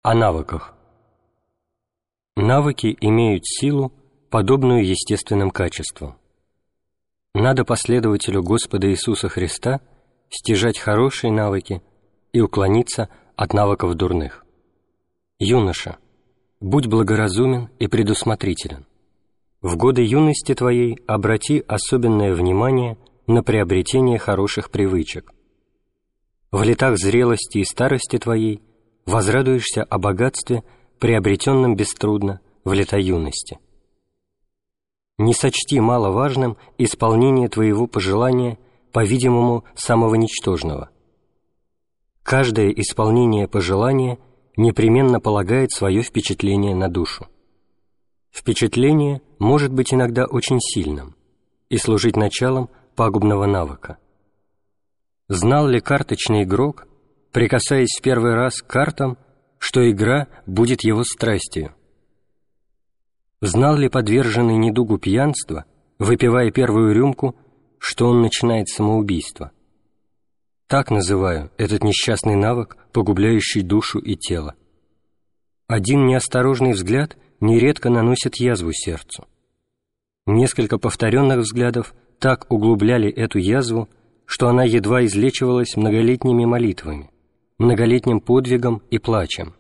О навыках. Навыки имеют силу, подобную естественным качествам. Надо последователю Господа Иисуса Христа стяжать хорошие навыки и уклониться от навыков дурных. Юноша, будь благоразумен и предусмотрителен. В годы юности твоей обрати особенное внимание на приобретение хороших привычек. В летах зрелости и старости твоей возрадуешься о богатстве, приобретенном беструдно в лета юности. Не сочти маловажным исполнение твоего пожелания, по-видимому, самого ничтожного. Каждое исполнение пожелания непременно полагает свое впечатление на душу. Впечатление может быть иногда очень сильным и служить началом пагубного навыка. Знал ли карточный игрок, прикасаясь в первый раз к картам, что игра будет его страстью? Знал ли подверженный недугу пьянства, выпивая первую рюмку, что он начинает самоубийство? Так называю этот несчастный навык, погубляющий душу и тело. Один неосторожный взгляд нередко наносит язву сердцу. Несколько повторенных взглядов так углубляли эту язву, что она едва излечивалась многолетними молитвами, многолетним подвигом и плачем.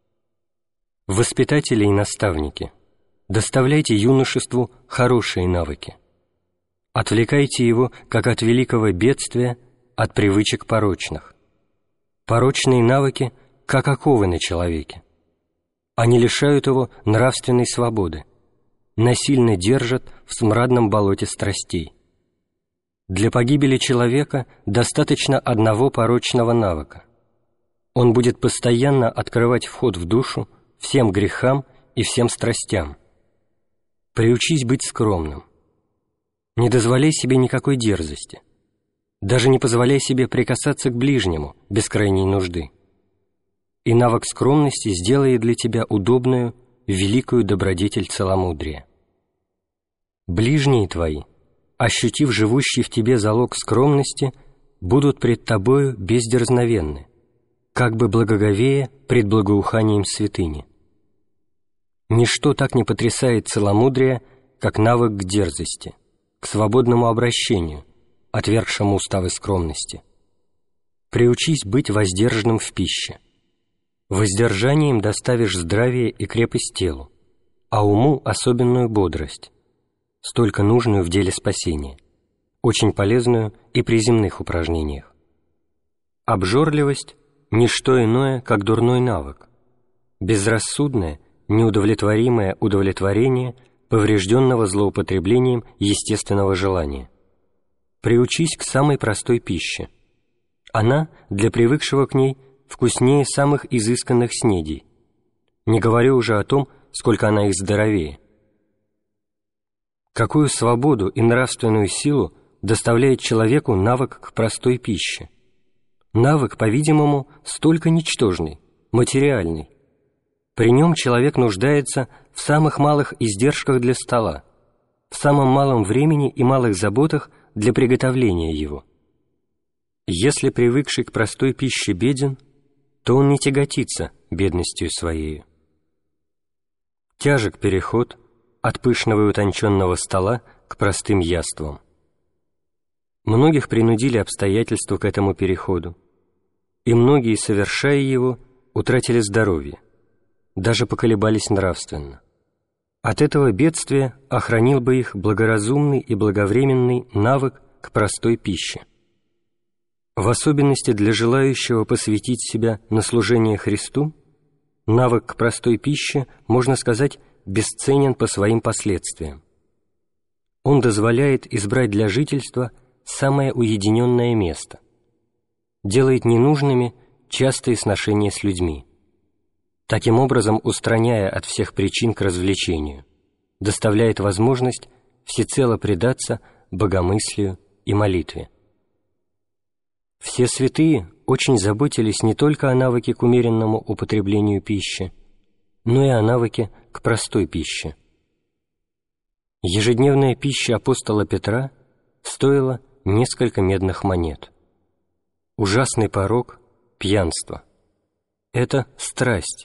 Воспитатели и наставники, доставляйте юношеству хорошие навыки. Отвлекайте его, как от великого бедствия, от привычек порочных. Порочные навыки, как оковы на человеке. Они лишают его нравственной свободы, насильно держат в смрадном болоте страстей. Для погибели человека достаточно одного порочного навыка. Он будет постоянно открывать вход в душу всем грехам и всем страстям. Приучись быть скромным. Не дозволяй себе никакой дерзости. Даже не позволяй себе прикасаться к ближнему без крайней нужды. И навык скромности сделает для тебя удобную, великую добродетель целомудрия. Ближние твои, ощутив живущий в тебе залог скромности, будут пред тобою бездерзновенны, как бы благоговея пред благоуханием святыни. Ничто так не потрясает целомудрие, как навык к дерзости, к свободному обращению, отвергшему уставы скромности. Приучись быть воздержанным в пище. Воздержанием доставишь здравие и крепость телу, а уму особенную бодрость, столько нужную в деле спасения, очень полезную и при земных упражнениях. Обжорливость – ничто иное, как дурной навык, безрассудное, неудовлетворимое удовлетворение поврежденного злоупотреблением естественного желания. Приучись к самой простой пище. Она, для привыкшего к ней, вкуснее самых изысканных снедей. Не говорю уже о том, сколько она их здоровее. Какую свободу и нравственную силу доставляет человеку навык к простой пище? Навык, по-видимому, столько ничтожный, материальный. При нем человек нуждается в самых малых издержках для стола, в самом малом времени и малых заботах для приготовления его. Если привыкший к простой пище беден, то он не тяготится бедностью своею. Тяжек переход от пышного и утонченного стола к простым яствам. Многих принудили обстоятельства к этому переходу, и многие, совершая его, утратили здоровье, даже поколебались нравственно. От этого бедствия охранил бы их благоразумный и благовременный навык к простой пище. В особенности для желающего посвятить себя на служение Христу, навык к простой пище, можно сказать, бесценен по своим последствиям. Он дозволяет избрать для жительства самое уединенное место, делает ненужными частые сношения с людьми, таким образом устраняя от всех причин к развлечению, доставляет возможность всецело предаться богомыслию и молитве. Все святые очень заботились не только о навыке к умеренному употреблению пищи, но и о навыке к простой пище. Ежедневная пища апостола Петра стоила несколько медных монет. Ужасный порок – пьянство. Это страсть,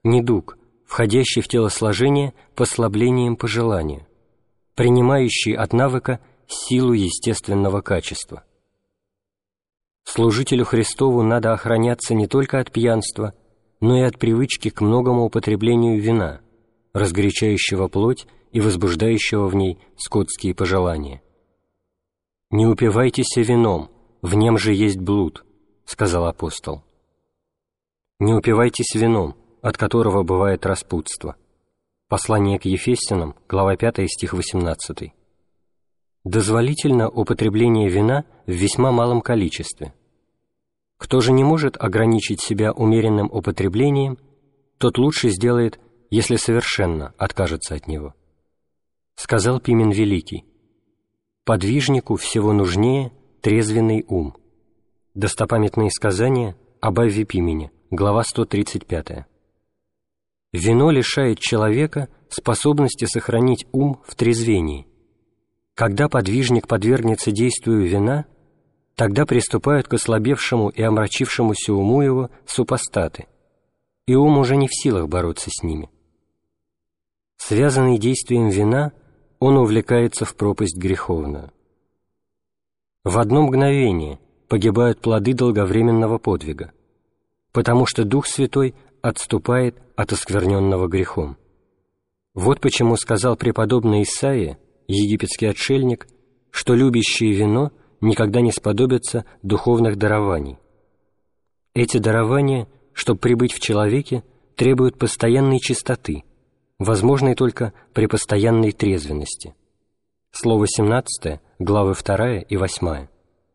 недуг, входящий в телосложение послаблением по желанию, принимающий от навыка силу естественного качества. Служителю Христову надо охраняться не только от пьянства, но и от привычки к многому употреблению вина, разгорячающего плоть и возбуждающего в ней скотские пожелания. «Не упивайтесь вином, в нем же есть блуд», — сказал апостол. «Не упивайтесь вином, от которого бывает распутство». Послание к Ефесянам, глава 5, стих 18. Дозволительно употребление вина в весьма малом количестве. Кто же не может ограничить себя умеренным употреблением, тот лучше сделает, если совершенно откажется от него. Сказал Пимен Великий: «Подвижнику всего нужнее трезвенный ум». Достопамятные сказания об Авве Пимене, глава 135. Вино лишает человека способности сохранить ум в трезвении. Когда подвижник подвергнется действию вина, тогда приступают к ослабевшему и омрачившемуся уму его супостаты, и ум уже не в силах бороться с ними. Связанный действием вина, он увлекается в пропасть греховную. В одно мгновение погибают плоды долговременного подвига, потому что Дух Святой отступает от оскверненного грехом. Вот почему сказал преподобный Исаия, египетский отшельник, что любящие вино никогда не сподобятся духовных дарований. Эти дарования, чтобы пребыть в человеке, требуют постоянной чистоты, возможной только при постоянной трезвенности. Слово 17, главы 2 и 8.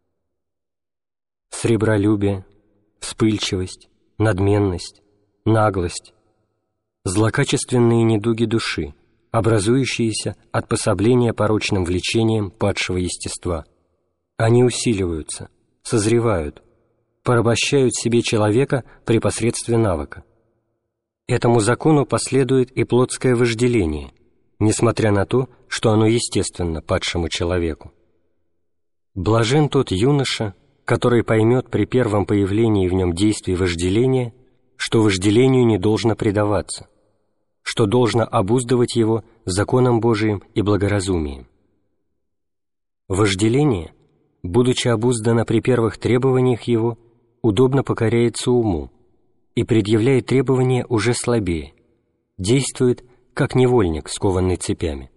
Сребролюбие, вспыльчивость, надменность, наглость, злокачественные недуги души, образующиеся от пособления порочным влечениям падшего естества. Они усиливаются, созревают, порабощают себе человека при посредстве навыка. Этому закону последует и плотское вожделение, несмотря на то, что оно естественно падшему человеку. Блажен тот юноша, который поймет при первом появлении в нем действий вожделения, что вожделению не должно предаваться, что должно обуздывать его законом Божиим и благоразумием. Вожделение, будучи обуздано при первых требованиях его, удобно покоряется уму и предъявляет требования уже слабее, действует, как невольник, скованный цепями.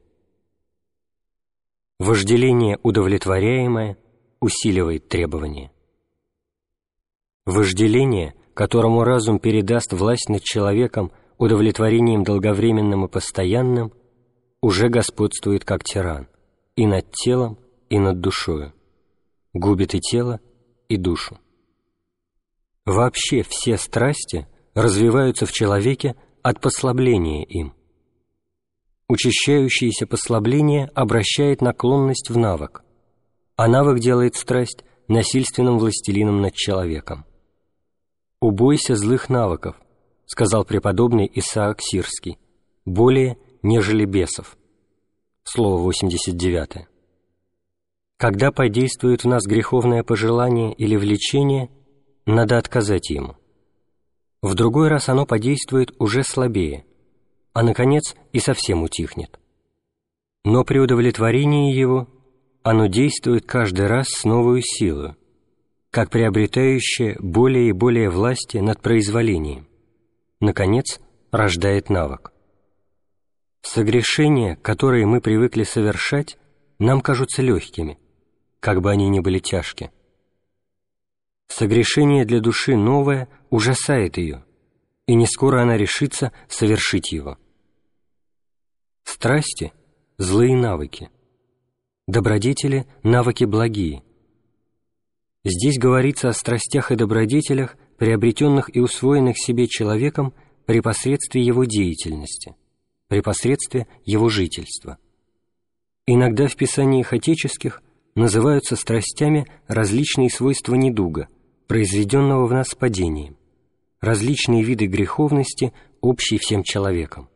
Вожделение удовлетворяемое усиливает требования. Вожделение, которому разум передаст власть над человеком удовлетворением долговременным и постоянным, уже господствует как тиран и над телом, и над душою, губит и тело, и душу. Вообще все страсти развиваются в человеке от послабления им. Учащающееся послабление обращает наклонность в навык, а навык делает страсть насильственным властелином над человеком. «Убойся злых навыков», — сказал преподобный Исаак Сирский, «более, нежели бесов». Слово 89. Когда подействует в нас греховное пожелание или влечение, надо отказать ему. В другой раз оно подействует уже слабее, а, наконец, и совсем утихнет. Но при удовлетворении его оно действует каждый раз с новой силой, как приобретающее более и более власти над произволением. Наконец, рождает навык. Согрешения, которые мы привыкли совершать, нам кажутся легкими, как бы они ни были тяжки. Согрешение для души новое ужасает ее, и не скоро она решится совершить его. Страсти — злые навыки, добродетели — навыки благие. Здесь говорится о страстях и добродетелях, приобретенных и усвоенных себе человеком при посредстве его деятельности, при посредстве его жительства. Иногда в писаниях отеческих называются страстями различные свойства недуга, произведенного в нас падением, различные виды греховности, общие всем человекам.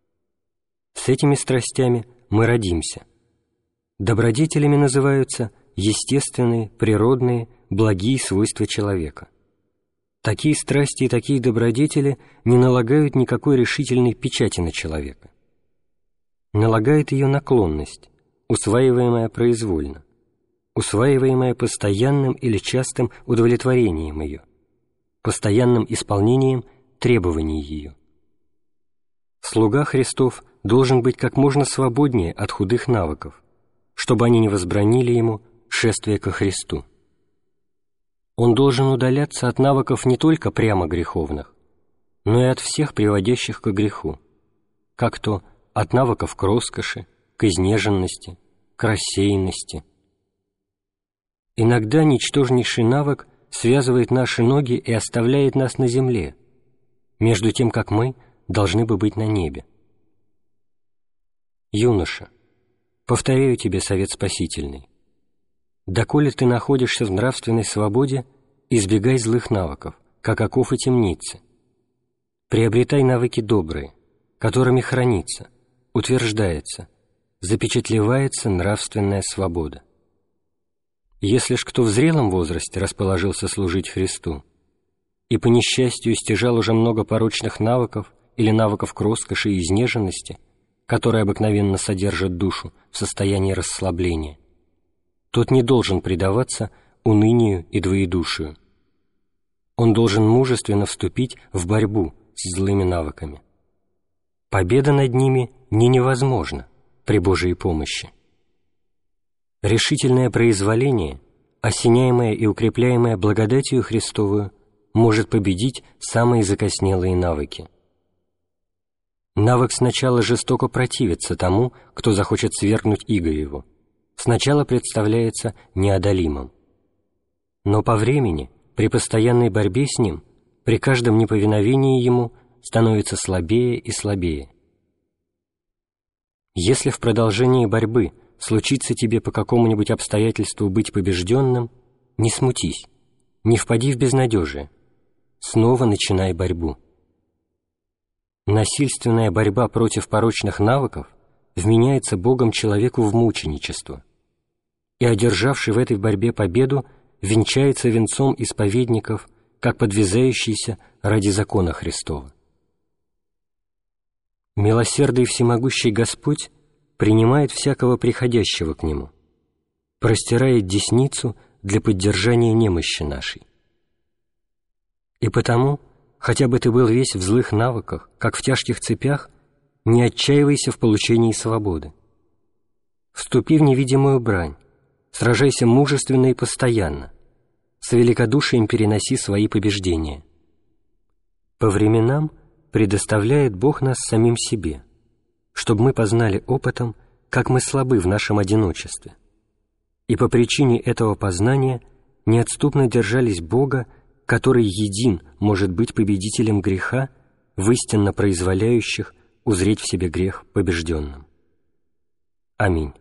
С этими страстями мы родимся. Добродетелями называются естественные, природные, благие свойства человека. Такие страсти и такие добродетели не налагают никакой решительной печати на человека. Налагает ее наклонность, усваиваемая произвольно, усваиваемая постоянным или частым удовлетворением ее, постоянным исполнением требований ее. Слуга Христов должен быть как можно свободнее от худых навыков, чтобы они не возбранили ему шествие ко Христу. Он должен удаляться от навыков не только прямо греховных, но и от всех приводящих к греху, как то от навыков к роскоши, к изнеженности, к рассеянности. Иногда ничтожнейший навык связывает наши ноги и оставляет нас на земле, между тем, как мы должны бы быть на небе. Юноша, повторяю тебе совет спасительный. Доколе ты находишься в нравственной свободе, избегай злых навыков, как оков и темницы. Приобретай навыки добрые, которыми хранится, утверждается, запечатлевается нравственная свобода. Если ж кто в зрелом возрасте расположился служить Христу и по несчастью стяжал уже много порочных навыков или навыков к роскоши и изнеженности, которые обыкновенно содержат душу в состоянии расслабления, тот не должен предаваться унынию и двоедушию. Он должен мужественно вступить в борьбу с злыми навыками. Победа над ними не невозможна при Божией помощи. Решительное произволение, осеняемое и укрепляемое благодатью Христовую, может победить самые закоснелые навыки. Навык сначала жестоко противится тому, кто захочет свергнуть иго его, сначала представляется неодолимым. Но по времени, при постоянной борьбе с ним, при каждом неповиновении ему, становится слабее и слабее. Если в продолжении борьбы случится тебе по какому-нибудь обстоятельству быть побежденным, не смутись, не впади в безнадежие, снова начинай борьбу. Насильственная борьба против порочных навыков вменяется Богом человеку в мученичество, и одержавший в этой борьбе победу венчается венцом исповедников, как подвязающийся ради закона Христова. Милосердный и всемогущий Господь принимает всякого приходящего к Нему, простирает десницу для поддержания немощи нашей. И потому, хотя бы ты был весь в злых навыках, как в тяжких цепях, не отчаивайся в получении свободы. Вступи в невидимую брань, сражайся мужественно и постоянно, с великодушием переноси свои побеждения. По временам предоставляет Бог нас самим себе, чтобы мы познали опытом, как мы слабы в нашем одиночестве, и по причине этого познания неотступно держались Бога, который един может быть победителем греха, в истинно произволяющих узреть в себе грех побежденным. Аминь.